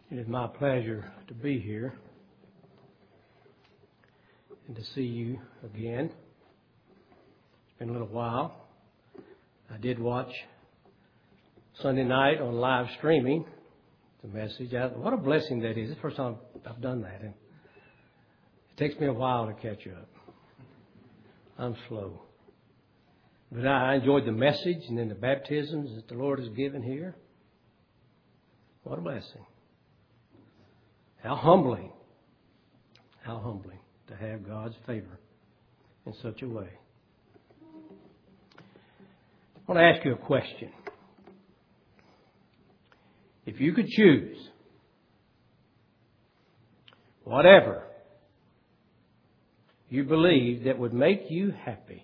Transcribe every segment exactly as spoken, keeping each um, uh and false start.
It is my pleasure to be here and to see you again. It's been a little while. I did watch Sunday night on live streaming the message. I, what a blessing that is. It's the first time I've done that. And it takes me a while to catch up. I'm slow. But I enjoyed the message and then the baptisms that the Lord has given here. What a blessing. How humbling, how humbling to have God's favor in such a way. I want to ask you a question. If you could choose whatever you believe that would make you happy,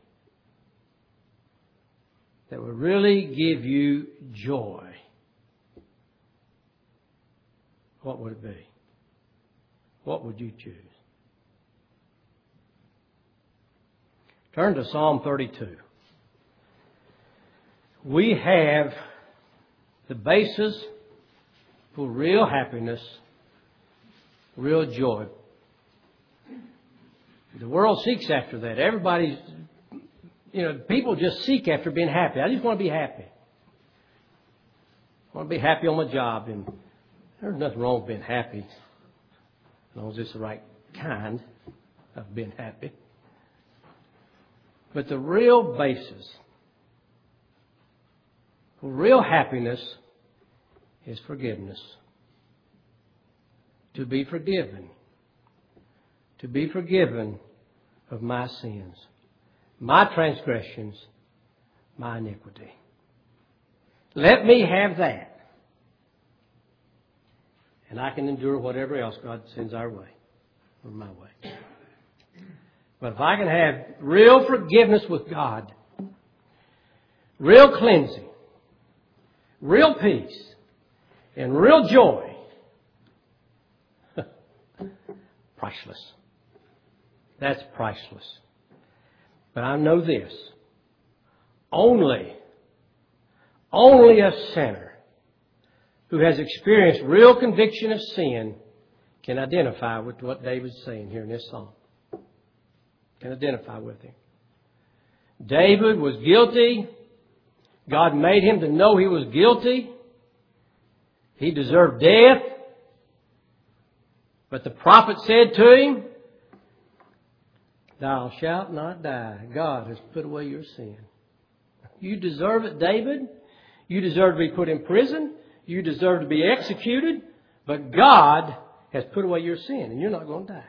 that would really give you joy, what would it be? What would you choose? Turn to Psalm thirty-two. We have the basis for real happiness, real joy. The world seeks after that. Everybody's, you know, people just seek after being happy. I just want to be happy. I want to be happy on my job. And there's nothing wrong with being happy, as long as it's the right kind of being happy. But the real basis for real happiness is forgiveness. To be forgiven. To be forgiven of my sins, my transgressions, my iniquity. Let me have that. And I can endure whatever else God sends our way, or my way. But if I can have real forgiveness with God, real cleansing, real peace, and real joy, priceless. That's priceless. But I know this. Only, only a sinner who has experienced real conviction of sin can identify with what David's saying here in this psalm. Can identify with him. David was guilty. God made him to know he was guilty. He deserved death. But the prophet said to him, "Thou shalt not die. God has put away your sin." You deserve it, David. You deserve to be put in prison. You deserve to be executed, but God has put away your sin, and you're not going to die.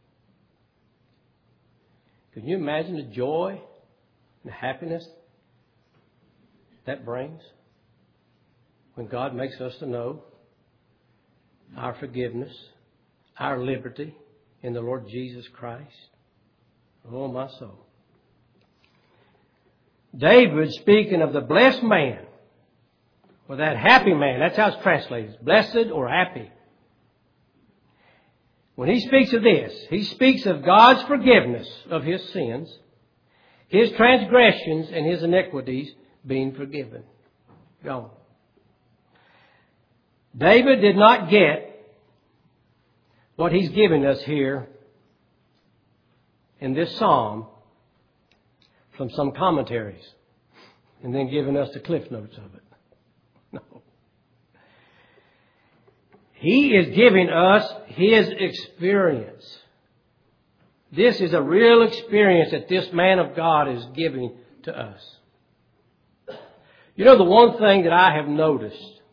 Can you imagine the joy and the happiness that brings when God makes us to know our forgiveness, our liberty in the Lord Jesus Christ? Oh, my soul. David, speaking of the blessed man, or that happy man, that's how it's translated, blessed or happy. When he speaks of this, he speaks of God's forgiveness of his sins, his transgressions and his iniquities being forgiven. Gone. David did not get what he's giving us here in this psalm from some commentaries and then giving us the cliff notes of it. No. He is giving us his experience. This is a real experience that this man of God is giving to us. You know, the one thing that I have noticed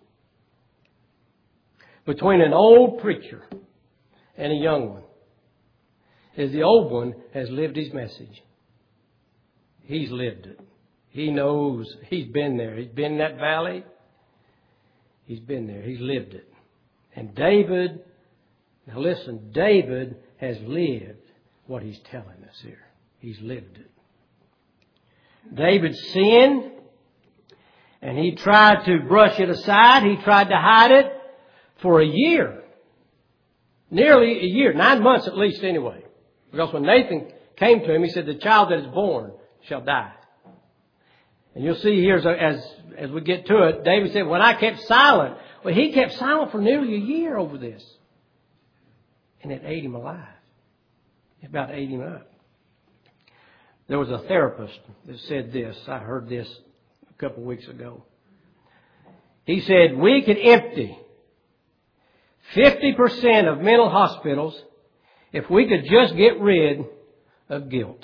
between an old preacher and a young one is the old one has lived his message. He's lived it. He knows. He's been there. He's been in that valley. He's been there. He's lived it. And David, now listen, David has lived what he's telling us here. He's lived it. David sinned, and he tried to brush it aside. He tried to hide it for a year. Nearly a year. Nine months at least anyway. Because when Nathan came to him, he said, "The child that is born shall die." And you'll see here as, as, as we get to it, David said, "When I kept silent Well, he kept silent for nearly a year over this. And it ate him alive. It about ate him up. There was a therapist that said this. I heard this a couple of weeks ago. He said, we could empty fifty percent of mental hospitals if we could just get rid of guilt.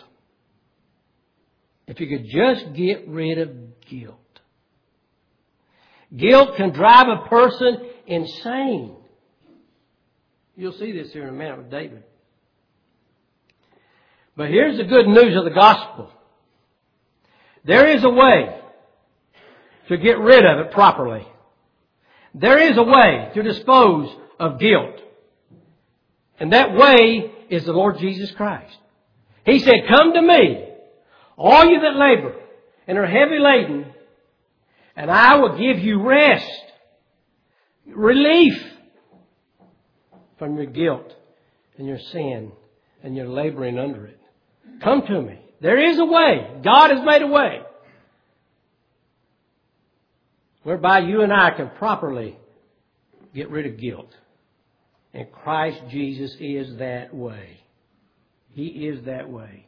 If you could just get rid of guilt. Guilt can drive a person insane. You'll see this here in a minute with David. But here's the good news of the gospel. There is a way to get rid of it properly. There is a way to dispose of guilt. And that way is the Lord Jesus Christ. He said, come to me, all you that labor and are heavy laden, and I will give you rest, relief from your guilt and your sin and your laboring under it. Come to me. There is a way. God has made a way whereby you and I can properly get rid of guilt. And Christ Jesus is that way. He is that way.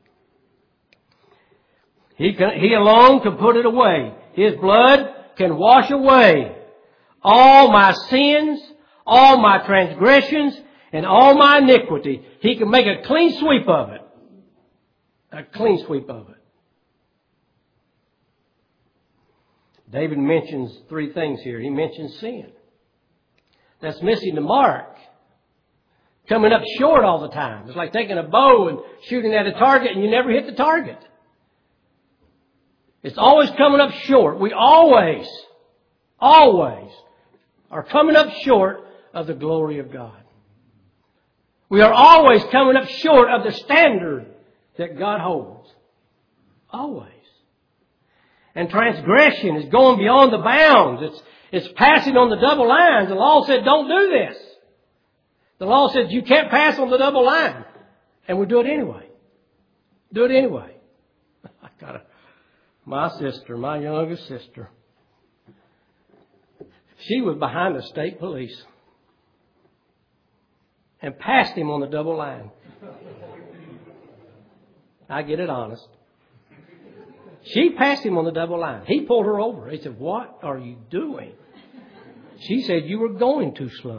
He can, He alone can put it away. His blood can wash away all my sins, all my transgressions, and all my iniquity. He can make a clean sweep of it. A clean sweep of it. David mentions three things here. He mentions sin. That's missing the mark. Coming up short all the time. It's like taking a bow and shooting at a target and you never hit the target. It's always coming up short. We always, always are coming up short of the glory of God. We are always coming up short of the standard that God holds. Always. And transgression is going beyond the bounds. It's, it's passing on the double lines. The law said, don't do this. The law said, you can't pass on the double line. And we do it anyway. Do it anyway. I got a, my sister, my youngest sister, she was behind the state police and passed him on the double line. I get it honest. She passed him on the double line. He pulled her over. He said, what are you doing? She said, you were going too slow.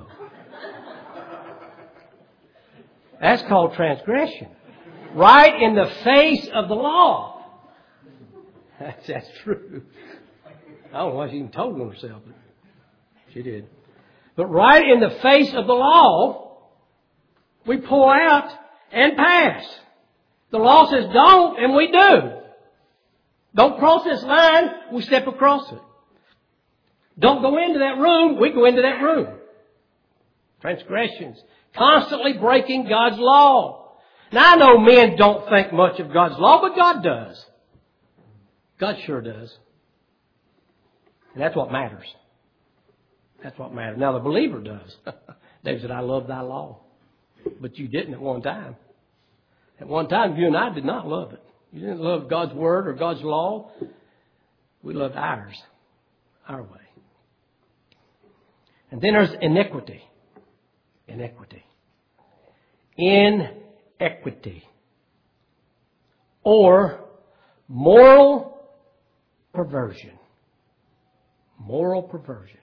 That's called transgression. Right in the face of the law. That's, that's true. I don't know why she even told on herself, but she did. But right in the face of the law, we pull out and pass. The law says don't, and we do. Don't cross this line, we step across it. Don't go into that room, we go into that room. Transgressions. Constantly breaking God's law. Now I know men don't think much of God's law, but God does. God sure does. And that's what matters. That's what matters. Now the believer does. David said, I love thy law. But you didn't at one time. At one time, you and I did not love it. You didn't love God's word or God's law. We loved ours. Our way. And then there's iniquity. Iniquity. Inequity. Or moral perversion. Moral perversion.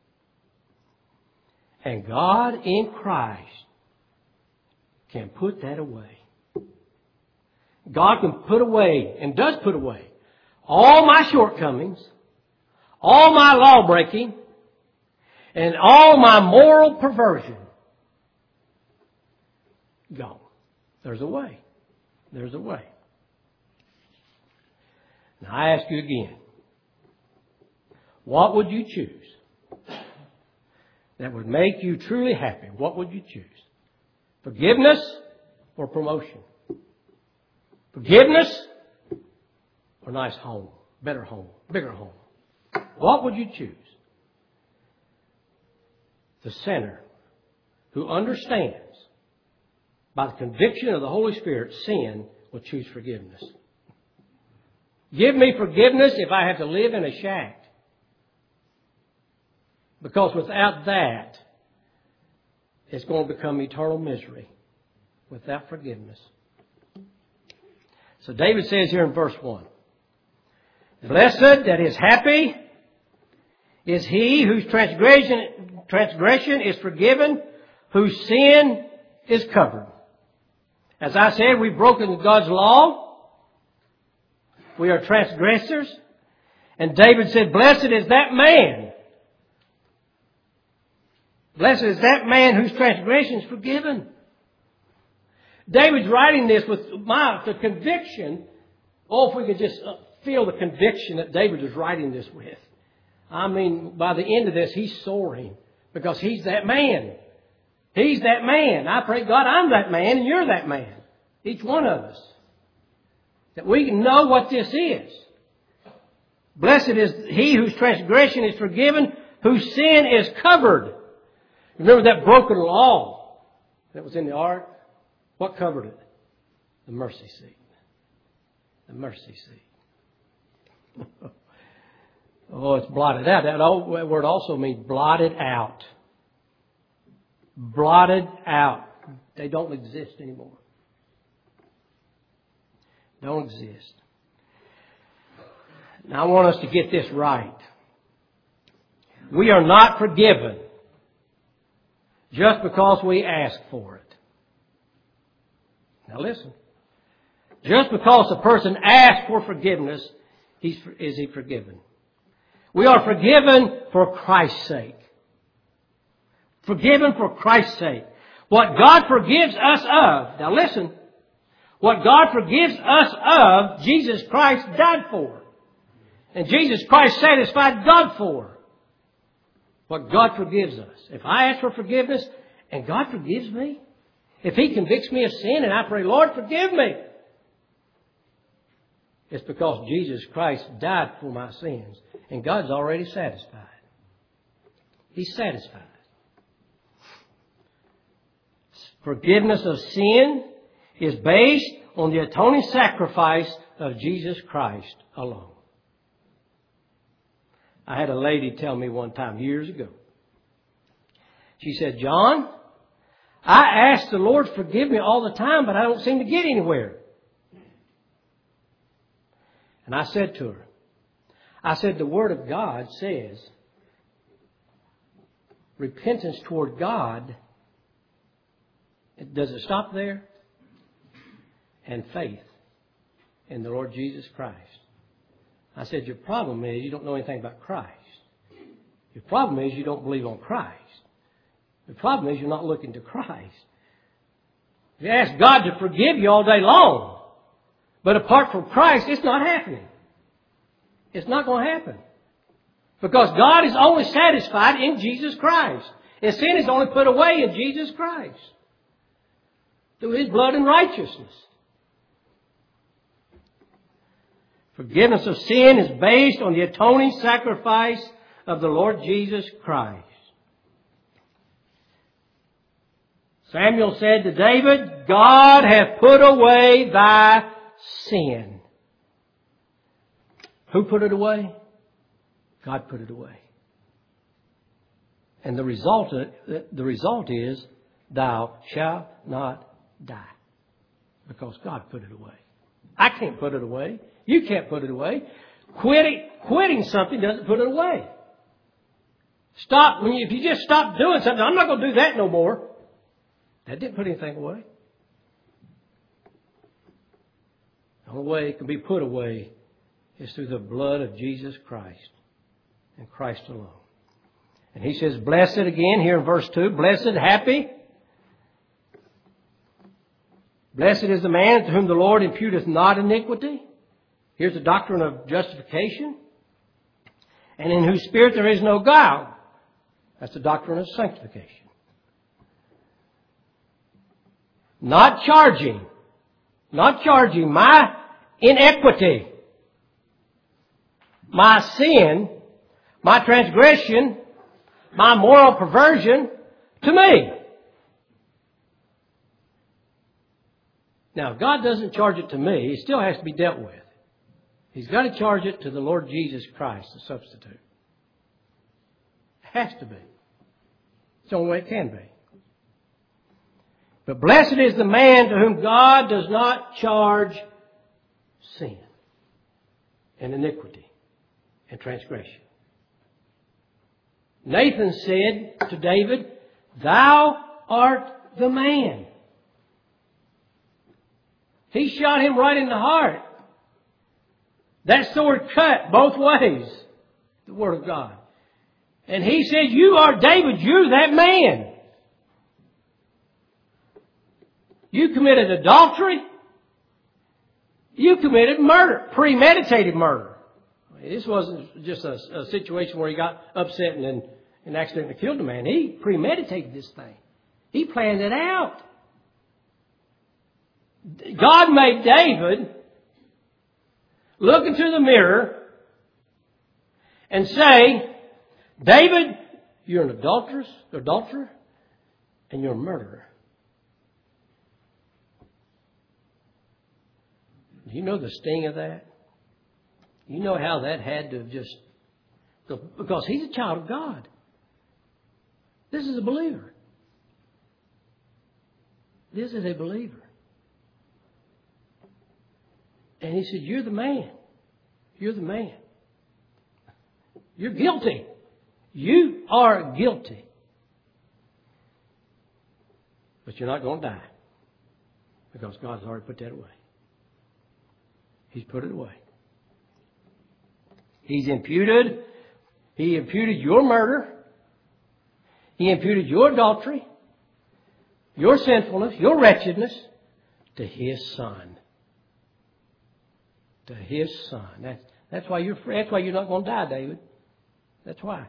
And God in Christ can put that away. God can put away, and does put away, all my shortcomings, all my law breaking, and all my moral perversion. Gone. There's a way. There's a way. Now I ask you again, what would you choose that would make you truly happy? What would you choose? Forgiveness or promotion? Forgiveness or nice home, better home, bigger home? What would you choose? The sinner who understands by the conviction of the Holy Spirit sin will choose forgiveness. Give me forgiveness if I have to live in a shack. Because without that, it's going to become eternal misery without forgiveness. So David says here in verse one, blessed, that is happy, is he whose transgression, transgression is forgiven, whose sin is covered. As I said, we've broken God's law. We are transgressors. And David said, blessed is that man. Blessed is that man whose transgression is forgiven. David's writing this with my, the conviction. Oh, if we could just feel the conviction that David is writing this with. I mean, by the end of this, he's soaring because he's that man. He's that man. I pray, God, I'm that man and you're that man. Each one of us. That we can know what this is. Blessed is he whose transgression is forgiven, whose sin is covered. Remember that broken law that was in the ark? What covered it? The mercy seat. The mercy seat. Oh, it's blotted out. That word also means blotted out. Blotted out. They don't exist anymore. Don't exist. Now I want us to get this right. We are not forgiven just because we ask for it. Now listen. Just because a person asks for forgiveness, he's, is he forgiven. We are forgiven for Christ's sake. Forgiven for Christ's sake. What God forgives us of, now listen, what God forgives us of, Jesus Christ died for. And Jesus Christ satisfied God for. What God forgives us. If I ask for forgiveness and God forgives me, if He convicts me of sin and I pray, Lord, forgive me, it's because Jesus Christ died for my sins. And God's already satisfied. He's satisfied. Forgiveness of sin is based on the atoning sacrifice of Jesus Christ alone. I had a lady tell me one time years ago. She said, John, I ask the Lord to forgive me all the time, but I don't seem to get anywhere. And I said to her, I said, the Word of God says repentance toward God, does it stop there? And faith in the Lord Jesus Christ. I said, your problem is you don't know anything about Christ. Your problem is you don't believe on Christ. The problem is you're not looking to Christ. You ask God to forgive you all day long. But apart from Christ, it's not happening. It's not going to happen. Because God is only satisfied in Jesus Christ. And sin is only put away in Jesus Christ. Through His blood and righteousness. Forgiveness of sin is based on the atoning sacrifice of the Lord Jesus Christ. Samuel said to David, God hath put away thy sin. Who put it away? God put it away. And the result, the result is, thou shalt not die. Because God put it away. I can't put it away. You can't put it away. Quitting, quitting something doesn't put it away. Stop. When you, if you just stop doing something, I'm not going to do that no more. That didn't put anything away. The only way it can be put away is through the blood of Jesus Christ and Christ alone. And he says, blessed again here in verse two, blessed, happy. Blessed is the man to whom the Lord imputeth not iniquity. Here's the doctrine of justification. And in whose spirit there is no guile. That's the doctrine of sanctification. Not charging. Not charging my inequity. My sin. My transgression. My moral perversion to me. Now, if God doesn't charge it to me, it still has to be dealt with. He's got to charge it to the Lord Jesus Christ, the substitute. Has to be. It's the only way it can be. But blessed is the man to whom God does not charge sin and iniquity and transgression. Nathan said to David, "Thou art the man." He shot him right in the heart. That sword cut both ways. The Word of God. And he said, "You are David, you're that man. You committed adultery. You committed murder, premeditated murder." This wasn't just a, a situation where he got upset and then and accidentally killed a man. He premeditated this thing. He planned it out. God made David look into the mirror and say, "David, you're an adulteress, adulterer, and you're a murderer." Do you know the sting of that? You know how that had to have just... Because he's a child of God. This is a believer. This is a believer. And he said, "You're the man. You're the man. You're guilty. You are guilty. But you're not going to die. Because God's already put that away. He's put it away. He's imputed. He imputed your murder. He imputed your adultery, your sinfulness, your wretchedness to His Son. To His Son. That's, that's why you're that's why you're not going to die, David. That's why.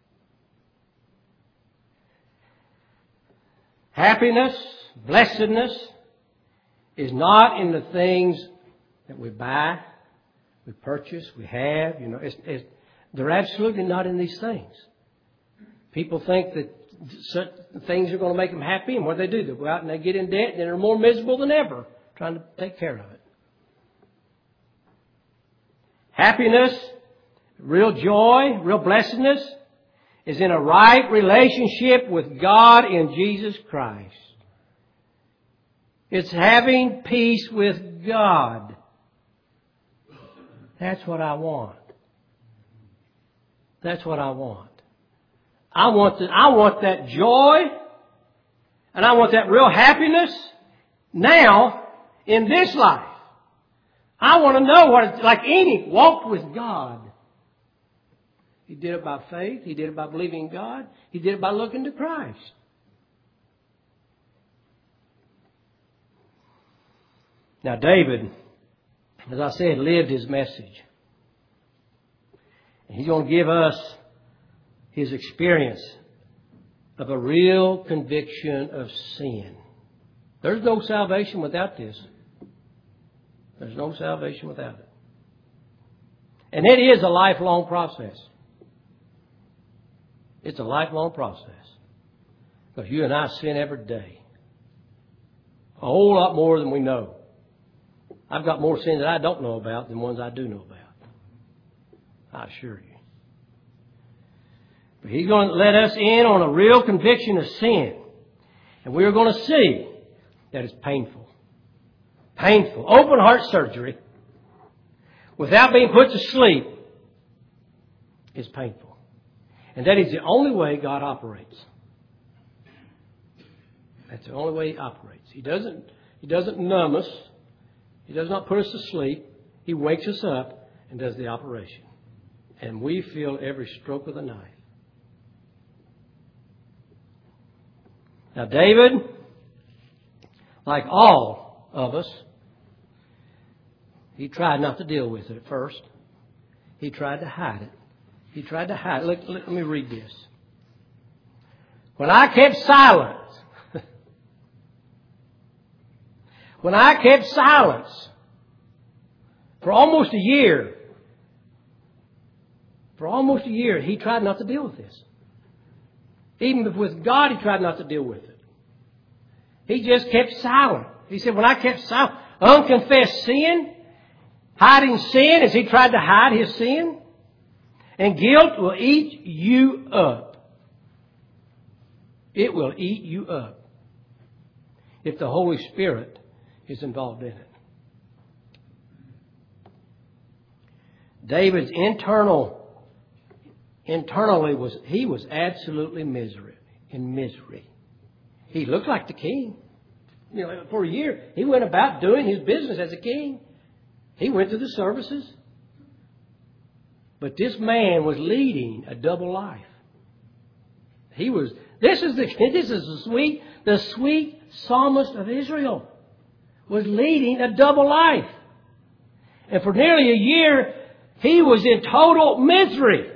Happiness, blessedness is not in the things that we buy, we purchase, we have. You know, it's, it's, they're absolutely not in these things. People think that certain things are going to make them happy, and what do they do? They go out and they get in debt, and they're more miserable than ever trying to take care of it. Happiness, real joy, real blessedness is in a right relationship with God in Jesus Christ. It's having peace with God. That's what I want. That's what I want. I want that, I want that joy, and I want that real happiness now in this life. I want to know what it's like. Enoch walked with God. He did it by faith. He did it by believing in God. He did it by looking to Christ. Now David, as I said, lived his message. And he's going to give us his experience of a real conviction of sin. There's no salvation without this. There's no salvation without it. And it is a lifelong process. It's a lifelong process. Because you and I sin every day. A whole lot more than we know. I've got more sin that I don't know about than ones I do know about. I assure you. But He's going to let us in on a real conviction of sin. And we're going to see that it's painful. Painful. Open heart surgery without being put to sleep is painful. And that is the only way God operates. That's the only way He operates. He doesn't, He doesn't numb us. He does not put us to sleep. He wakes us up and does the operation. And we feel every stroke of the knife. Now David, like all of us, he tried not to deal with it at first. He tried to hide it. He tried to hide it. Look, look, let me read this. When I kept silence, when I kept silence for almost a year, for almost a year, he tried not to deal with this. Even with God, he tried not to deal with it. He just kept silent. He said, when I kept silent, unconfessed sin, hiding sin as he tried to hide his sin, and guilt will eat you up. It will eat you up if the Holy Spirit is involved in it. David's internal, internally was, he was absolutely misery, in misery. He looked like the king. You know, for a year, he went about doing his business as a king. He went to the services. But this man was leading a double life. He was, this is the, this is the sweet, the sweet psalmist of Israel was leading a double life. And for nearly a year, he was in total misery.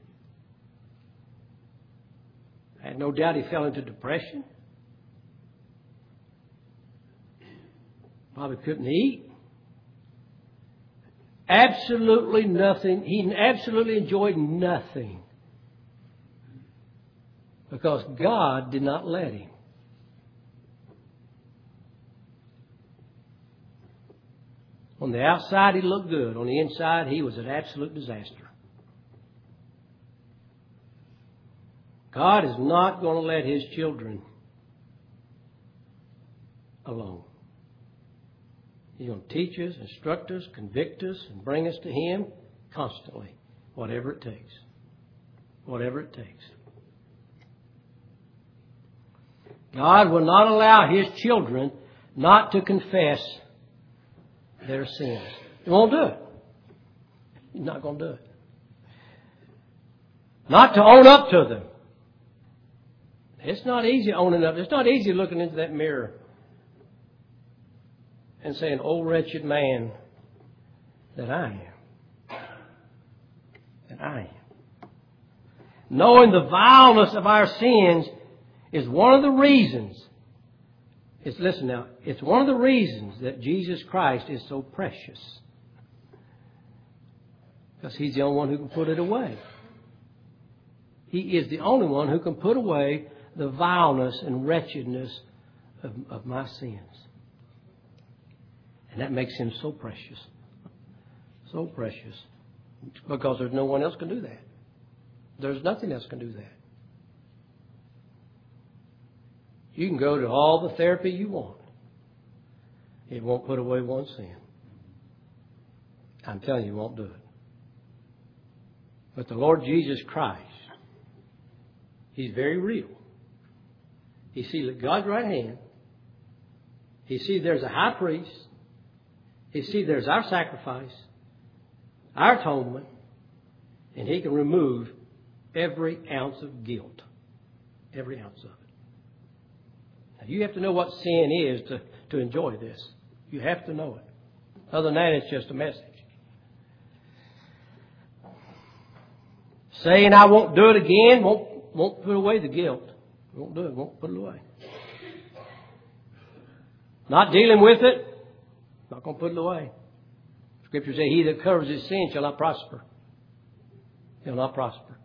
I had no doubt he fell into depression. Probably couldn't eat. Absolutely nothing. He absolutely enjoyed nothing. Because God did not let him. On the outside, he looked good. On the inside, he was an absolute disaster. God is not going to let His children alone. He's going to teach us, instruct us, convict us, and bring us to Him constantly, whatever it takes. Whatever it takes. God will not allow His children not to confess their sins. He won't do it. He's not going to do it. Not to own up to them. It's not easy owning up. It's not easy looking into that mirror and saying, "Oh, wretched man that I am." That I am. Knowing the vileness of our sins is one of the reasons. It's, listen now, it's one of the reasons that Jesus Christ is so precious. Because He's the only one who can put it away. He is the only one who can put away the vileness and wretchedness of, of my sins. And that makes Him so precious. So precious. Because there's no one else can do that. There's nothing else can do that. You can go to all the therapy you want. It won't put away one sin. I'm telling you, it won't do it. But the Lord Jesus Christ, He's very real. He sees at God's right hand. He sees there's a high priest. He sees there's our sacrifice, our atonement, and He can remove every ounce of guilt. Every ounce of it. Now, you have to know what sin is to, to enjoy this. You have to know it. Other than that, it's just a message. Saying I won't do it again won't, won't put away the guilt. Won't do it. Won't put it away. Not dealing with it. Not going to put it away. Scripture says, "He that covers his sin shall not prosper." He'll not prosper.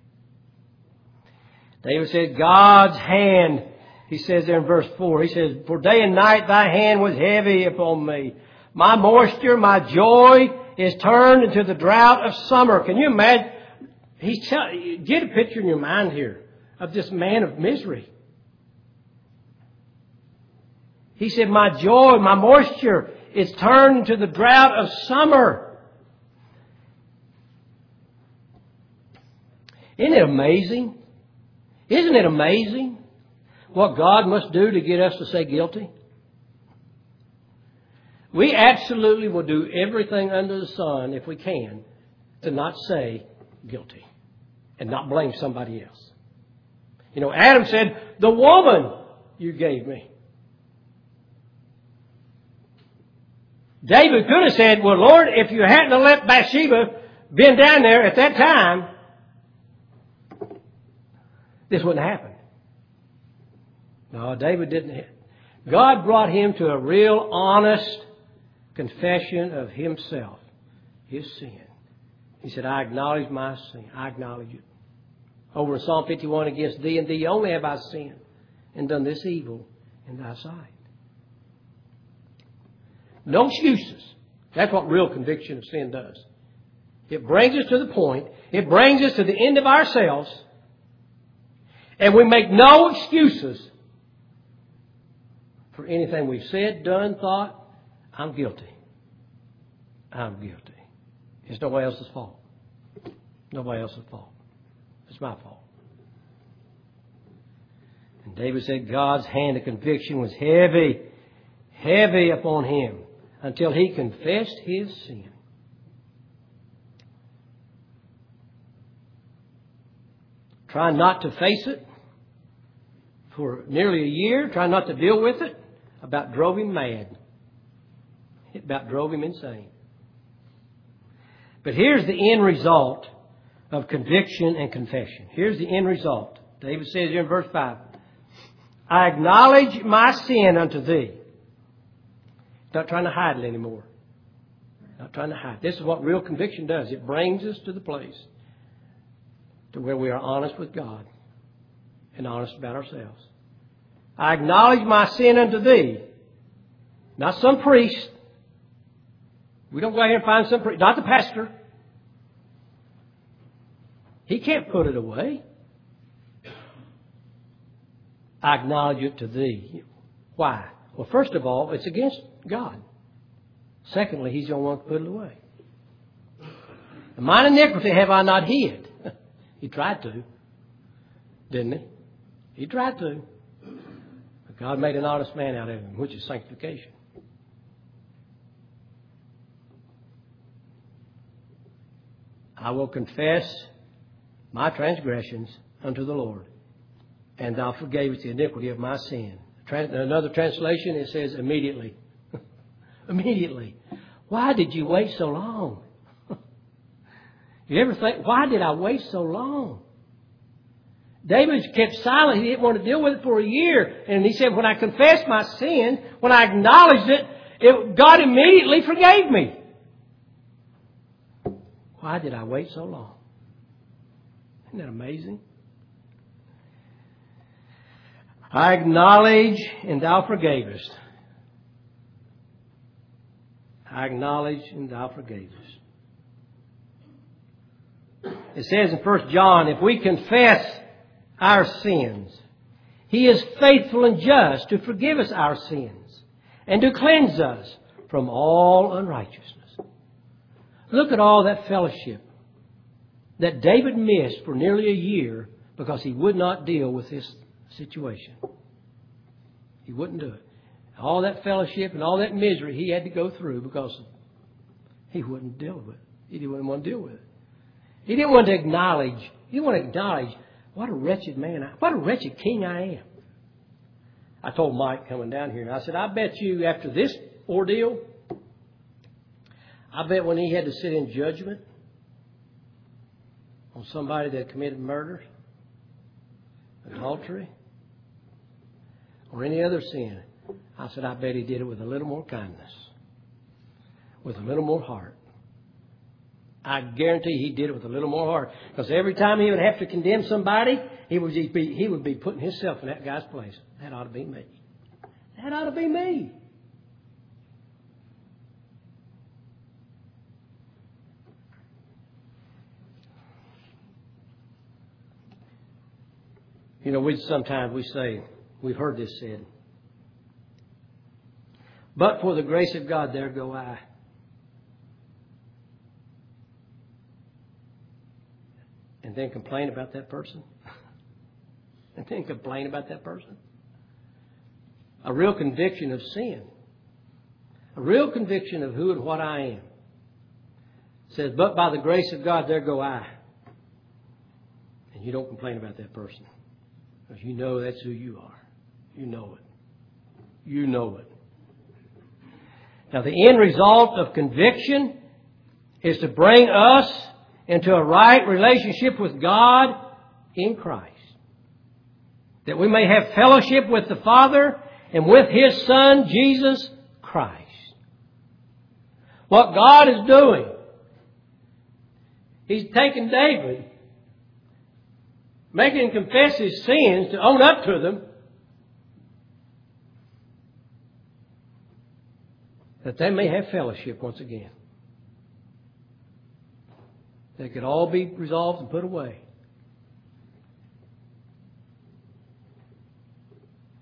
David said, God's hand, he says there in verse four, he says, "For day and night thy hand was heavy upon me. My moisture, my joy is turned into the drought of summer." Can you imagine? He's telling, get a picture in your mind here of this man of misery. He said, "My joy, my moisture is turned into the drought of summer." Isn't it amazing? Isn't it amazing what God must do to get us to say guilty? We absolutely will do everything under the sun, if we can, to not say guilty and not blame somebody else. You know, Adam said, "The woman you gave me." David could have said, "Well, Lord, if you hadn't have let Bathsheba been down there at that time, this wouldn't happen." No, David didn't. God brought him to a real honest confession of himself, his sin. He said, "I acknowledge my sin. I acknowledge it." Over in Psalm fifty-one, "Against thee and thee only have I sinned, and done this evil in thy sight." No excuses. That's what real conviction of sin does. It brings us to the point. It brings us to the end of ourselves. And we make no excuses for anything we've said, done, thought. I'm guilty. I'm guilty. It's nobody else's fault. Nobody else's fault. It's my fault. And David said God's hand of conviction was heavy, heavy upon him until he confessed his sin. Trying not to face it for nearly a year, trying not to deal with it, about drove him mad. It about drove him insane. But here's the end result of conviction and confession. Here's the end result. David says here in verse five, I acknowledge my sin unto thee. Not trying to hide it anymore. Not trying to hide. This is what real conviction does. It brings us to the place to where we are honest with God and honest about ourselves. I acknowledge my sin unto thee. Not some priest. We don't go out here and find some priest. Not the pastor. He can't put it away. I acknowledge it to thee. Why? Well, first of all, it's against God. Secondly, he's the only one to put it away. And mine iniquity have I not hid. He tried to. Didn't he? He tried to. But God made an honest man out of him, which is sanctification. I will confess my transgressions unto the Lord, and thou forgavest the iniquity of my sin. Another translation, it says immediately. Immediately. Why did you wait so long? You ever think, why did I wait so long? David kept silent. He didn't want to deal with it for a year. And he said, when I confessed my sin, when I acknowledged it, it God immediately forgave me. Why did I wait so long? Isn't that amazing? I acknowledge and thou forgavest. I acknowledge and thou forgavest. It says in First John, if we confess our sins, he is faithful and just to forgive us our sins and to cleanse us from all unrighteousness. Look at all that fellowship that David missed for nearly a year because he would not deal with this situation. He wouldn't do it. All that fellowship and all that misery he had to go through because he wouldn't deal with it. He didn't want to deal with it. He didn't want to acknowledge. He didn't want to acknowledge what a wretched man I, what a wretched king I am. I told Mike coming down here, and I said, I bet you after this ordeal, I bet when he had to sit in judgment on somebody that committed murder, adultery, or any other sin, I said, I bet he did it with a little more kindness, with a little more heart. I guarantee he did it with a little more heart. Because every time he would have to condemn somebody, he would be, he would be putting himself in that guy's place. That ought to be me. That ought to be me. You know, we sometimes we say, we've heard this said, but for the grace of God, there go I. And then complain about that person. And then complain about that person. A real conviction of sin. A real conviction of who and what I am. It says, but by the grace of God, there go I. And you don't complain about that person. Because you know that's who you are. You know it. You know it. Now, the end result of conviction is to bring us into a right relationship with God in Christ. That we may have fellowship with the Father and with His Son, Jesus Christ. What God is doing, He's taking David, making him confess his sins, to own up to them, that they may have fellowship once again. They could all be resolved and put away.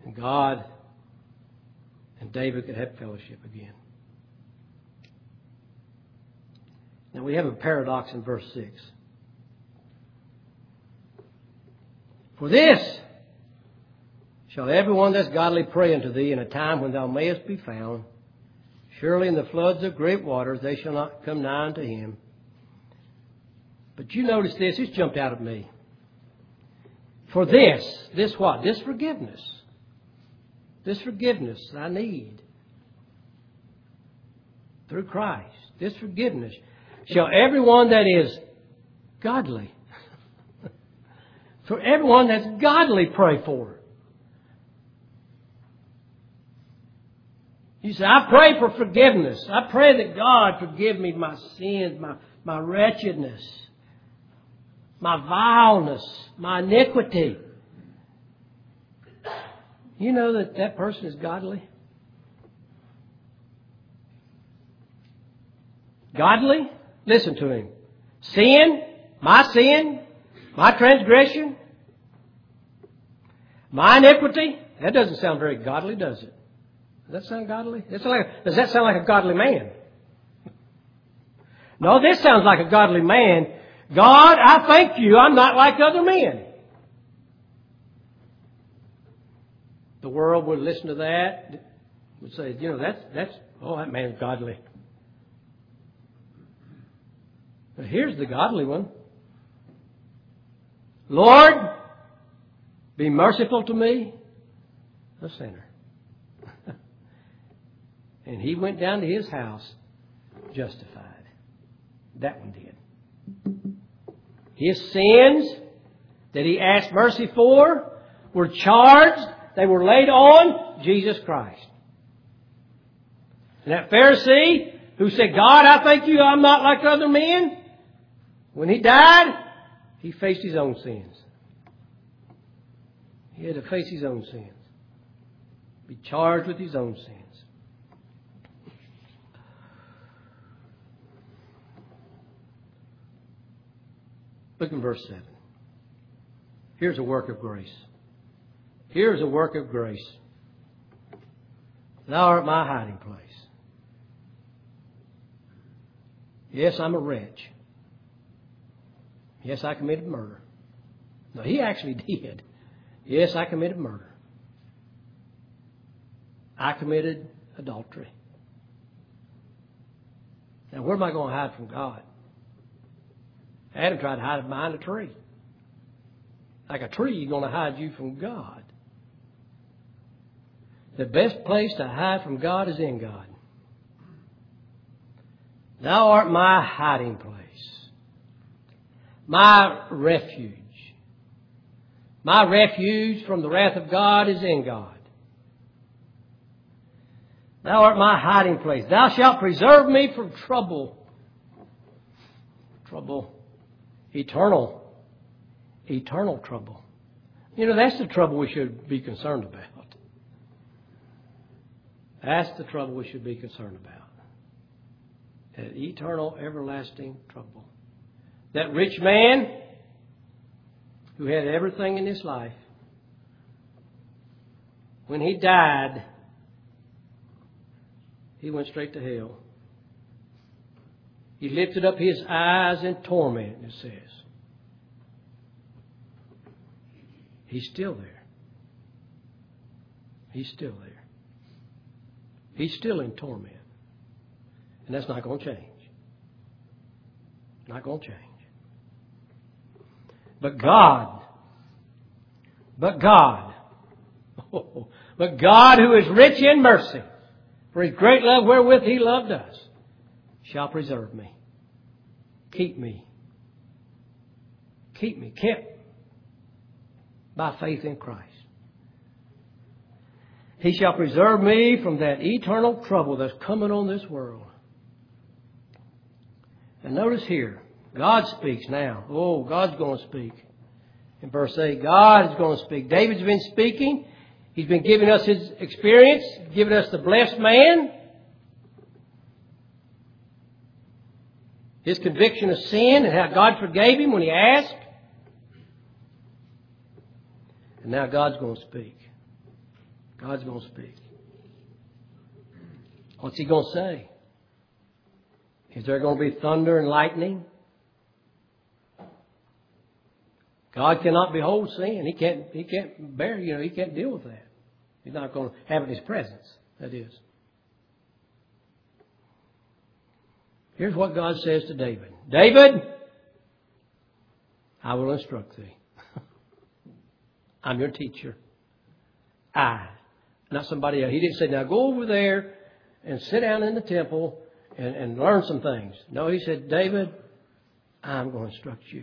And God and David could have fellowship again. Now we have a paradox in verse six. For this shall everyone that's godly pray unto thee in a time when thou mayest be found. Surely in the floods of great waters they shall not come nigh unto him. But you notice this, it's jumped out at me. For this, this what? This forgiveness. This forgiveness I need through Christ. This forgiveness shall everyone that is godly. For everyone that's godly pray for. You say, I pray for forgiveness. I pray that God forgive me my sins, my, my wretchedness, my vileness, my iniquity. You know that that person is godly? Godly? Listen to him. Sin, my sin, my transgression, my iniquity. That doesn't sound very godly, does it? Does that sound godly? Does that sound like, does that sound like a godly man? No, this sounds like a godly man. God, I thank you, I'm not like other men. The world would listen to that, would say, you know, that's, that's, oh, that man's godly. But here's the godly one. Lord, be merciful to me, a sinner. And he went down to his house justified. That one did. His sins that he asked mercy for were charged. They were laid on Jesus Christ. And that Pharisee who said, God, I thank you, I'm not like other men. When he died, he faced his own sins. He had to face his own sins. Be charged with his own sins. Look in verse seven. Here's a work of grace. Here's a work of grace. Thou art my hiding place. Yes, I'm a wretch. Yes, I committed murder. No, he actually did. Yes, I committed murder. I committed adultery. Now, where am I going to hide from God? Adam tried to hide behind a tree. Like a tree, you're going to hide you from God. The best place to hide from God is in God. Thou art my hiding place. My refuge. My refuge from the wrath of God is in God. Thou art my hiding place. Thou shalt preserve me from trouble. Trouble. Eternal. Eternal trouble. You know, that's the trouble we should be concerned about. That's the trouble we should be concerned about. That eternal, everlasting trouble. That rich man who had everything in his life, when he died, he went straight to hell. He lifted up his eyes in torment, it says. He's still there. He's still there. He's still in torment. And that's not going to change. Not going to change. But God, but God, oh, but God who is rich in mercy, for his great love wherewith he loved us, shall preserve me. Keep me. Keep me kept by faith in Christ. He shall preserve me from that eternal trouble that's coming on this world. And notice here, God speaks now. Oh, God's going to speak. In verse eight, God is going to speak. David's been speaking. He's been giving us his experience, giving us the blessed man. His conviction of sin and how God forgave him when he asked. And now God's going to speak. God's going to speak. What's He going to say? Is there going to be thunder and lightning? God cannot behold sin. He can't, He can't bear, you know, He can't deal with that. He's not going to have it in His presence. That is. Here's what God says to David. David, I will instruct thee. I'm your teacher. I. Not somebody else. He didn't say, now go over there and sit down in the temple and, and learn some things. No, He said, David, I'm going to instruct you.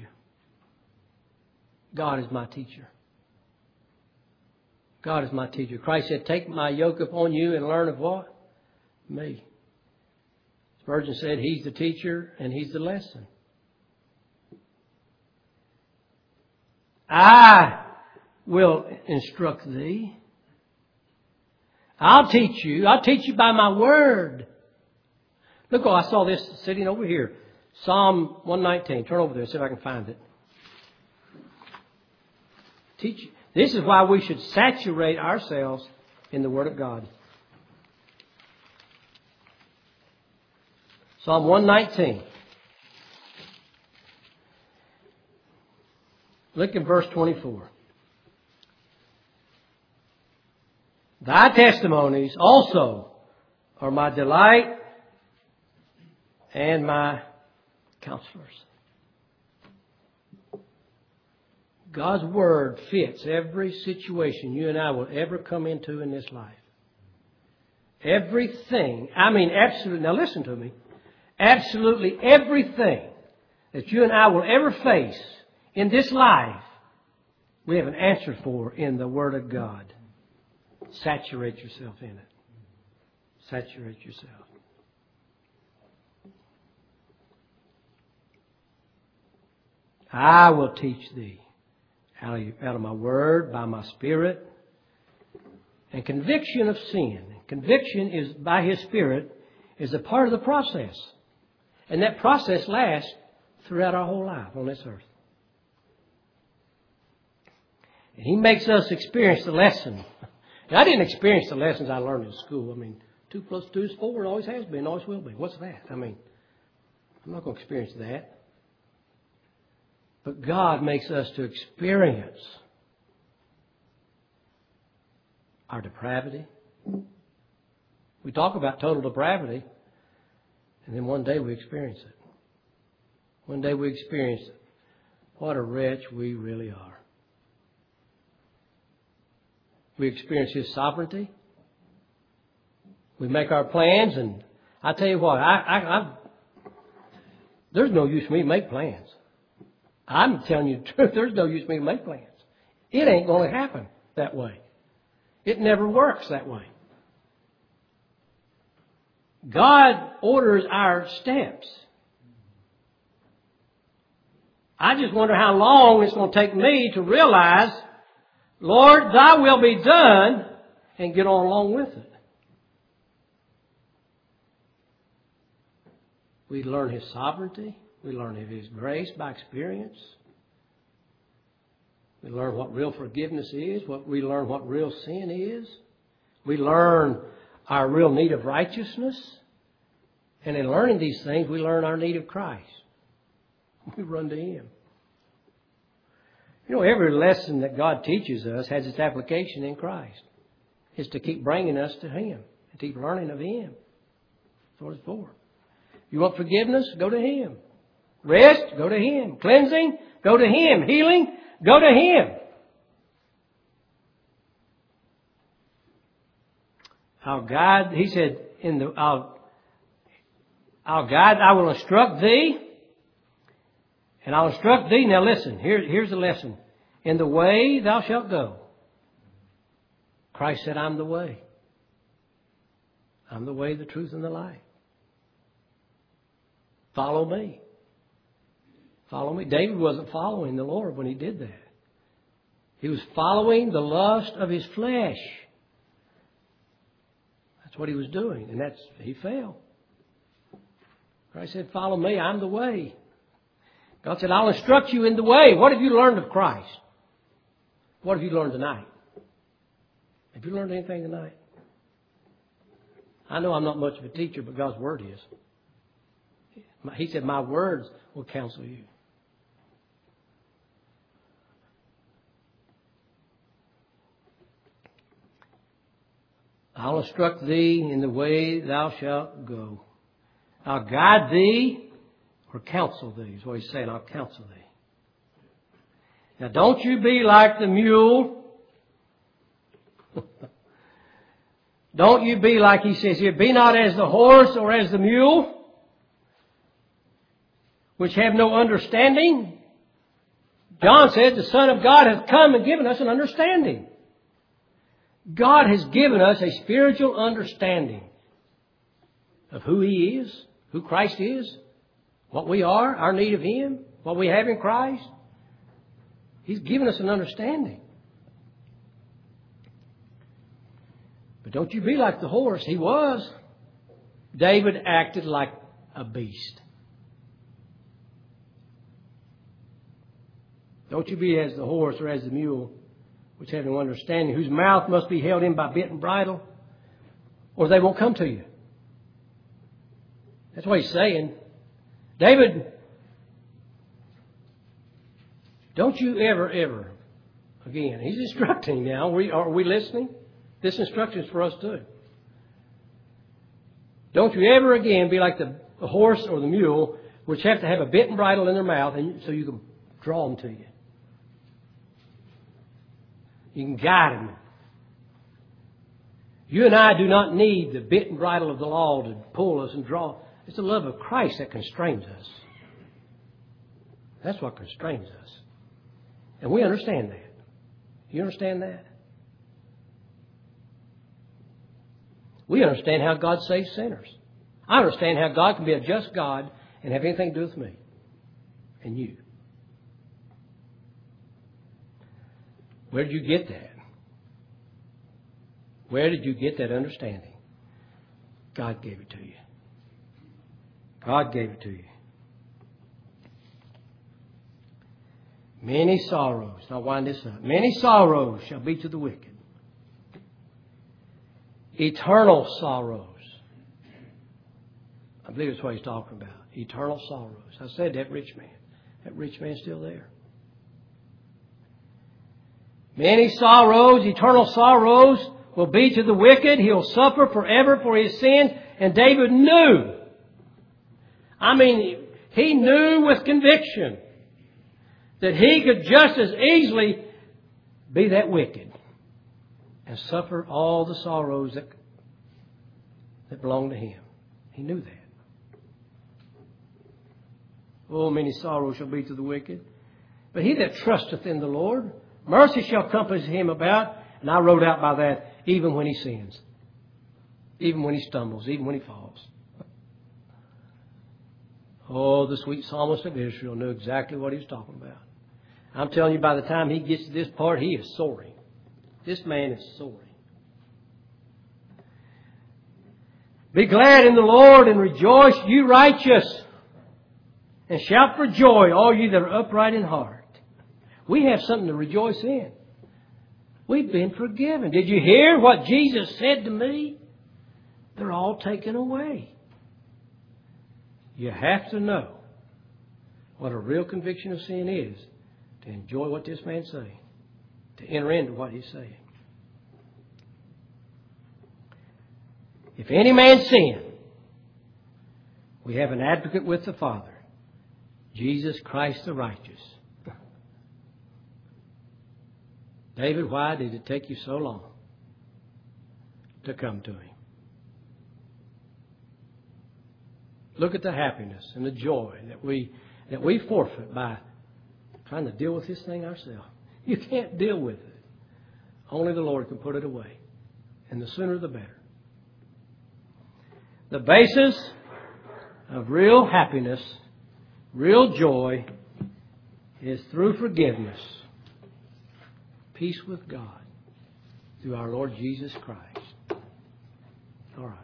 God is my teacher. God is my teacher. Christ said, take my yoke upon you and learn of what? Me. Spurgeon said, He's the teacher and He's the lesson. I will instruct thee. I'll teach you. I'll teach you by my word. Look, oh, I saw this sitting over here. Psalm one nineteen. Turn over there, see if I can find it. Teach you. This is why we should saturate ourselves in the Word of God. Psalm one nineteen. Look at verse twenty-four. Thy testimonies also are my delight and my counselors. God's Word fits every situation you and I will ever come into in this life. Everything, I mean absolutely, now listen to me, absolutely everything that you and I will ever face in this life, we have an answer for in the Word of God. Saturate yourself in it. Saturate yourself. I will teach thee out of, out of my word, by my Spirit. And conviction of sin. Conviction is by His Spirit is a part of the process. And that process lasts throughout our whole life on this earth. And He makes us experience the lesson. And I didn't experience the lessons I learned in school. I mean, two plus two is four. It always has been. Always will be. What's that? I mean, I'm not going to experience that. But God makes us to experience our depravity. We talk about total depravity, and then one day we experience it. One day we experience it. What a wretch we really are. We experience His sovereignty. We make our plans, and I tell you what, I, I, I, there's no use for me to make plans. I'm telling you the truth, there's no use for me to make plans. It ain't going to happen that way. It never works that way. God orders our steps. I just wonder how long it's going to take me to realize, Lord, Thy will be done, and get on along with it. We learn His sovereignty. We learn of His grace by experience. We learn what real forgiveness is. What we learn what real sin is. We learn our real need of righteousness. And in learning these things, we learn our need of Christ. We run to Him. You know, every lesson that God teaches us has its application in Christ. It's to keep bringing us to Him and keep learning of Him. That's what it's for. You want forgiveness? Go to Him. Rest? Go to Him. Cleansing? Go to Him. Healing? Go to Him. I'll guide, He said, in the, I'll, I'll guide, I will instruct thee. And I'll instruct thee. Now listen, here, here's the lesson. In the way thou shalt go. Christ said, I'm the way. I'm the way, the truth, and the life. Follow me. Follow me. David wasn't following the Lord when he did that. He was following the lust of his flesh. That's what he was doing. And that's, he fell. Christ said, follow me. I'm the way. God said, I'll instruct you in the way. What have you learned of Christ? What have you learned tonight? Have you learned anything tonight? I know I'm not much of a teacher, but God's Word is. He said, my words will counsel you. I'll instruct thee in the way thou shalt go. I'll guide thee or counsel thee, is what he's saying. I'll counsel thee. Now don't you be like the mule. Don't you be like he says here, be not as the horse or as the mule, which have no understanding. John said the Son of God hath come and given us an understanding. God has given us a spiritual understanding of who He is, who Christ is, what we are, our need of Him, what we have in Christ. He's given us an understanding. But don't you be like the horse. He was. David acted like a beast. Don't you be as the horse or as the mule, which have no understanding, whose mouth must be held in by bit and bridle, or they won't come to you. That's what he's saying. David, don't you ever, ever, again, he's instructing now. We, are we listening? This instruction is for us too. Don't you ever again be like the, the horse or the mule, which have to have a bit and bridle in their mouth, and so you can draw them to you. You can guide them. You and I do not need the bit and bridle of the law to pull us and draw. It's the love of Christ that constrains us. That's what constrains us. And we understand that. You understand that? We understand how God saves sinners. I understand how God can be a just God and have anything to do with me and you. Where did you get that? Where did you get that understanding? God gave it to you. God gave it to you. Many sorrows. I'll wind this up. Many sorrows shall be to the wicked. Eternal sorrows. I believe that's what he's talking about. Eternal sorrows. I said that rich man. That rich man's still there. Many sorrows, eternal sorrows, will be to the wicked. He'll suffer forever for his sins. And David knew. I mean, he knew with conviction that he could just as easily be that wicked and suffer all the sorrows that, that belong to him. He knew that. Oh, many sorrows shall be to the wicked. But he that trusteth in the Lord, mercy shall compass him about. And I wrote out by that, even when he sins. Even when he stumbles. Even when he falls. Oh, the sweet psalmist of Israel knew exactly what he was talking about. I'm telling you, by the time he gets to this part, he is soaring. This man is soaring. Be glad in the Lord and rejoice, you righteous. And shout for joy, all you that are upright in heart. We have something to rejoice in. We've been forgiven. Did you hear what Jesus said to me? They're all taken away. You have to know what a real conviction of sin is to enjoy what this man's saying, to enter into what he's saying. If any man sin, we have an advocate with the Father, Jesus Christ the righteous. David, why did it take you so long to come to Him? Look at the happiness and the joy that we that we forfeit by trying to deal with this thing ourselves. You can't deal with it. Only the Lord can put it away. And the sooner the better. The basis of real happiness, real joy, is through forgiveness. Peace with God through our Lord Jesus Christ. All right.